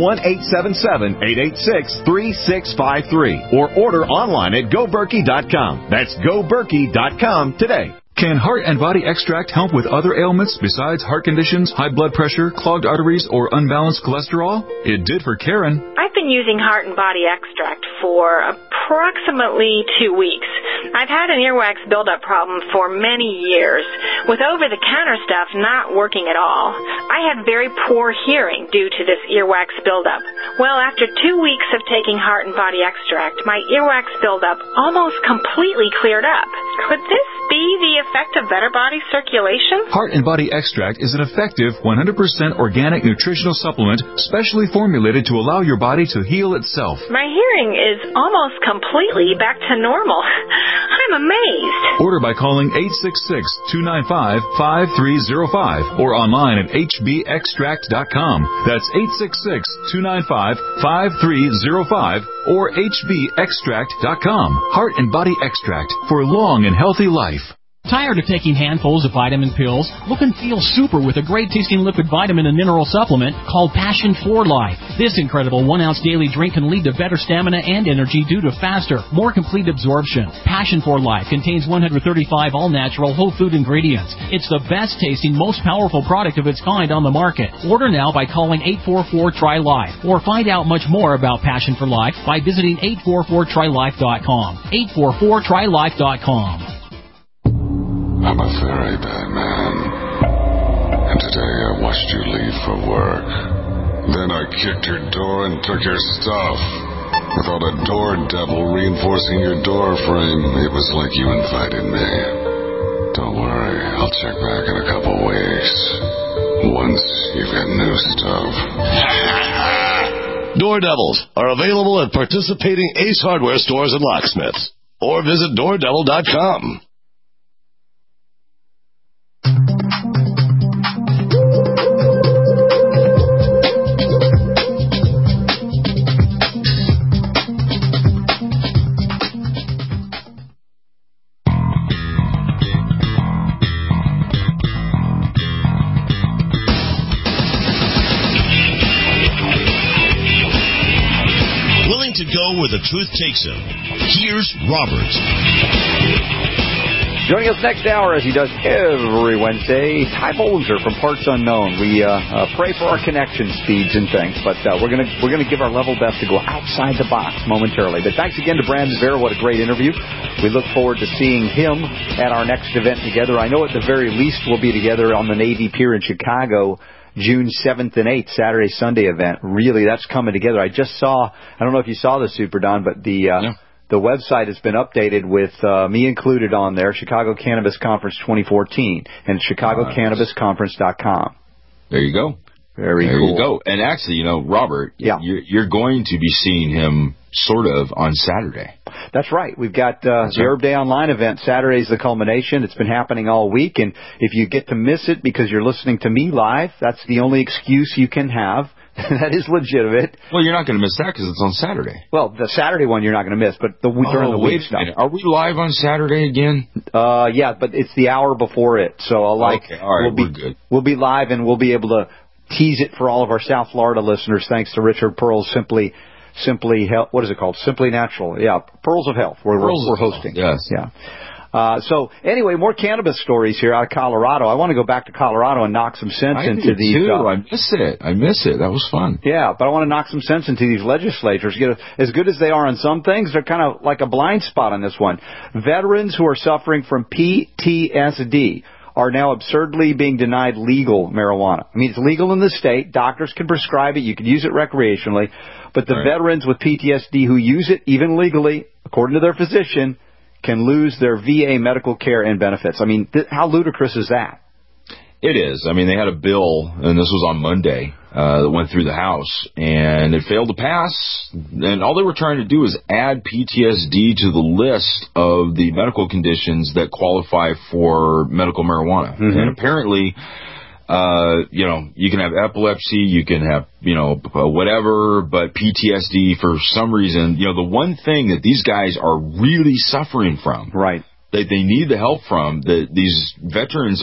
1-877-886-3653. Or order online at GoBerkey.com. That's GoBerkey.com today. Can Heart and Body Extract help with other ailments besides heart conditions, high blood pressure, clogged arteries, or unbalanced cholesterol? It did for Karen. I've been using Heart and Body Extract for approximately 2 weeks. I've had an earwax buildup problem for many years, with over-the-counter stuff not working at all. I had very poor hearing due to this earwax buildup. Well, after 2 weeks of taking Heart and Body Extract, my earwax buildup almost completely cleared up. Could this be the effect effect of better body circulation? Heart and Body Extract is an effective 100% organic nutritional supplement specially formulated to allow your body to heal itself. My hearing is almost completely back to normal. I'm amazed. Order by calling 866-295-5305 or online at hbextract.com. That's 866-295-5305 or hbextract.com. Heart and Body Extract for long and healthy life. Tired of taking handfuls of vitamin pills? Look and feel super with a great-tasting liquid vitamin and mineral supplement called Passion for Life. This incredible 1-ounce daily drink can lead to better stamina and energy due to faster, more complete absorption. Passion for Life contains 135 all-natural whole food ingredients. It's the best-tasting, most powerful product of its kind on the market. Order now by calling 844-TRY-LIFE or find out much more about Passion for Life by visiting 844trylife.com. 844trylife.com. I'm a very bad man. And today I watched you leave for work. Then I kicked your door and took your stuff. Without a door devil reinforcing your door frame, it was like you invited me. Don't worry, I'll check back in a couple weeks. Once you've got new stuff. Door Devils are available at participating Ace Hardware stores and locksmiths. Or visit DoorDevil.com. To go where the truth takes him. Here's Robert. Joining us next hour, as he does every Wednesday, Ty Bollinger from Parts Unknown. We pray for our connection speeds and things, but we're gonna give our level best to go outside the box momentarily. But thanks again to Brandon Vera. What a great interview. We look forward to seeing him at our next event together. I know at the very least we'll be together on the Navy Pier in Chicago, June 7th and 8th, Saturday, Sunday event. Really, that's coming together. I just saw, I don't know if you saw this, Super Don, but the website has been updated with me included on there, Chicago Cannabis Conference 2014, and ChicagoCannabisConference.com. There you go. Very cool. There you go. And actually, Robert, you're going to be seeing him sort of on Saturday. That's right. We've got the Herb Day Online event. Saturday's the culmination. It's been happening all week, and if you get to miss it because you're listening to me live, that's the only excuse you can have. That is legitimate. Well, you're not going to miss that because it's on Saturday. Well, the Saturday one you're not going to miss, but during the week stuff. Are we live on Saturday again? Yeah, but it's the hour before it. So okay, all right, we're good. We'll be live, and we'll be able to tease it for all of our South Florida listeners, thanks to Richard Pearl's Simply Health. What is it called? Simply Natural. Yeah, Pearls of Health. We're hosting. Yes. Yeah. So anyway, more cannabis stories here out of Colorado. I want to go back to Colorado and knock some sense into these. I miss it. That was fun. Yeah, but I want to knock some sense into these legislatures. As good as they are on some things, they're kind of like a blind spot on this one. Veterans who are suffering from PTSD are now absurdly being denied legal marijuana. I mean, it's legal in the state. Doctors can prescribe it. You can use it recreationally. But the veterans with PTSD who use it, even legally, according to their physician, can lose their VA medical care and benefits. I mean, how ludicrous is that? It is. I mean, they had a bill, and this was on Monday, that went through the House, and it failed to pass. And all they were trying to do is add PTSD to the list of the medical conditions that qualify for medical marijuana. Mm-hmm. And apparently, you can have epilepsy, you can have, whatever, but PTSD, for some reason, the one thing that these guys are really suffering from. Right. That they need the help from, these veterans,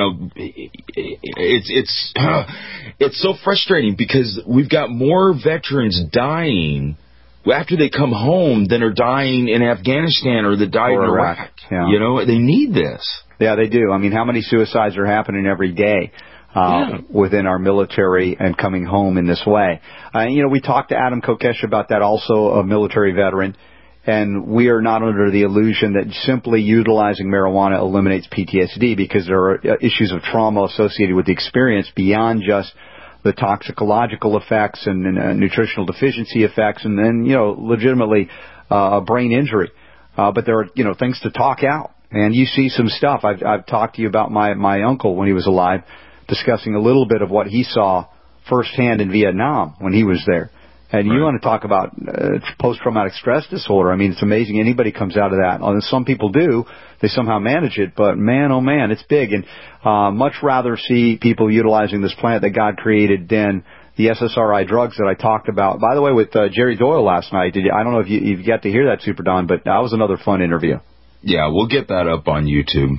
it's so frustrating because we've got more veterans dying after they come home than are dying in Afghanistan or that died in Iraq. Yeah. They need this. Yeah, they do. I mean, how many suicides are happening every day within our military and coming home in this way? We talked to Adam Kokesh about that, also a military veteran. And we are not under the illusion that simply utilizing marijuana eliminates PTSD, because there are issues of trauma associated with the experience beyond just the toxicological effects and nutritional deficiency effects, and then, legitimately brain injury. But there are, things to talk out. and you see some stuff. I've talked to you about my uncle when he was alive, discussing a little bit of what he saw firsthand in Vietnam when he was there. And you want to talk about post-traumatic stress disorder. I mean, it's amazing anybody comes out of that. Some people do. They somehow manage it. But, man, oh, man, it's big. And much rather see people utilizing this plant that God created than the SSRI drugs that I talked about. By the way, with Jerry Doyle last night, I don't know if you got to hear that, Super Don, but that was another fun interview. Yeah, we'll get that up on YouTube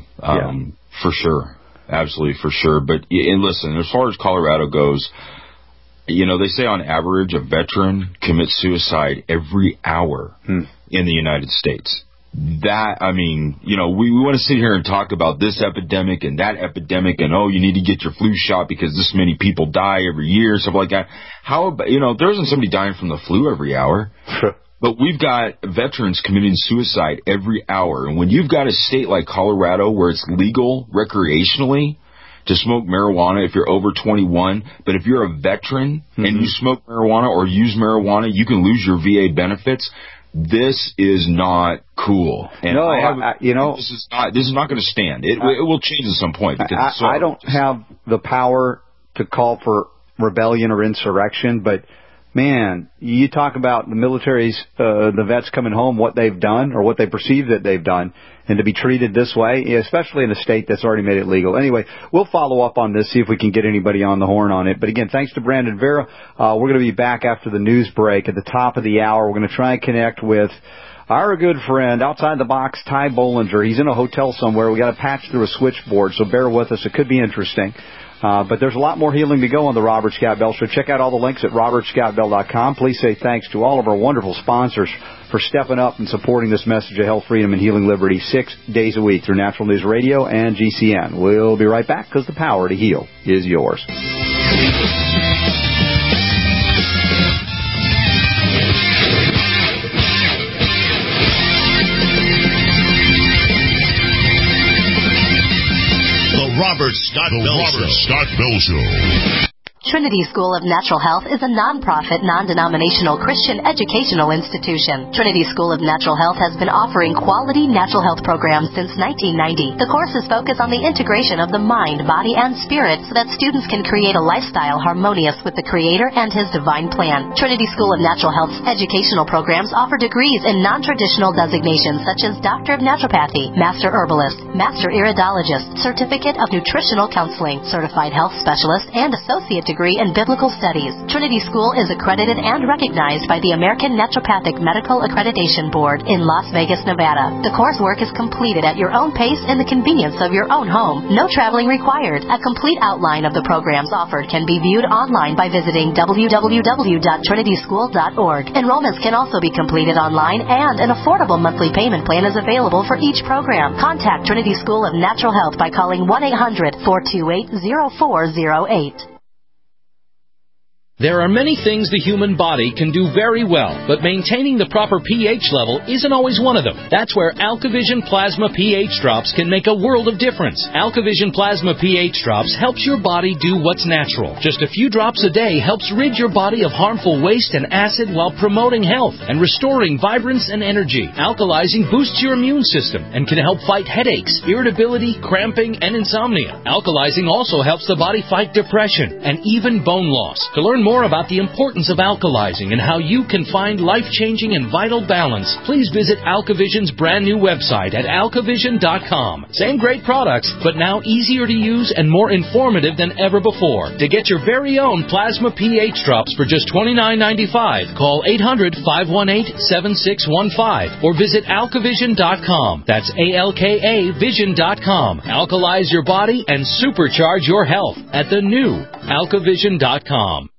for sure. Absolutely, for sure. But and listen, as far as Colorado goes, you know, they say on average a veteran commits suicide every hour in the United States. That, I mean, you know, we want to sit here and talk about this epidemic and that epidemic and, oh, you need to get your flu shot because this many people die every year, stuff like that. How about, you know, there isn't somebody dying from the flu every hour. But we've got veterans committing suicide every hour. And when you've got a state like Colorado where it's legal recreationally to smoke marijuana if you're over 21, but if you're a veteran and you smoke marijuana or use marijuana, you can lose your VA benefits. This is not cool. And this is not going to stand. It will change at some point. Because I don't have the power to call for rebellion or insurrection, but man, you talk about the military's, the vets coming home, what they've done or what they perceive that they've done, and to be treated this way, especially in a state that's already made it legal. Anyway, we'll follow up on this, see if we can get anybody on the horn on it. But again, thanks to Brandon Vera. We're going to be back after the news break at the top of the hour. We're going to try and connect with our good friend, outside the box, Ty Bollinger. He's in a hotel somewhere. We got to patch through a switchboard, so bear with us. It could be interesting. But there's a lot more healing to go on the Robert Scott Bell Show. Check out all the links at robertscottbell.com. Please say thanks to all of our wonderful sponsors for stepping up and supporting this message of health, freedom, and healing liberty 6 days a week through Natural News Radio and GCN. We'll be right back because the power to heal is yours. Robert Scott Bell Show. Trinity School of Natural Health is a non-profit, non-denominational Christian educational institution. Trinity School of Natural Health has been offering quality natural health programs since 1990. The courses focus on the integration of the mind, body, and spirit so that students can create a lifestyle harmonious with the Creator and His divine plan. Trinity School of Natural Health's educational programs offer degrees in non-traditional designations such as Doctor of Naturopathy, Master Herbalist, Master Iridologist, Certificate of Nutritional Counseling, Certified Health Specialist, and Associate Degree in Biblical Studies. Trinity School is accredited and recognized by the American Naturopathic Medical Accreditation Board in Las Vegas, Nevada. The coursework is completed at your own pace in the convenience of your own home. No traveling required. A complete outline of the programs offered can be viewed online by visiting www.trinityschool.org. Enrollments can also be completed online, and an affordable monthly payment plan is available for each program. Contact Trinity School of Natural Health by calling 1-800-428-0408. There are many things the human body can do very well, but maintaining the proper pH level isn't always one of them. That's where AlkaVision Plasma pH Drops can make a world of difference. AlkaVision Plasma pH Drops helps your body do what's natural. Just a few drops a day helps rid your body of harmful waste and acid while promoting health and restoring vibrance and energy. Alkalizing boosts your immune system and can help fight headaches, irritability, cramping, and insomnia. Alkalizing also helps the body fight depression and even bone loss. To learn more about the importance of alkalizing and how you can find life-changing and vital balance, please visit AlkaVision's brand new website at alkavision.com. Same great products, but now easier to use and more informative than ever before. To get your very own Plasma pH Drops for just $29.95, call 800-518-7615 or visit alkavision.com. That's ALKA Vision.com. Alkalize your body and supercharge your health at the new alkavision.com.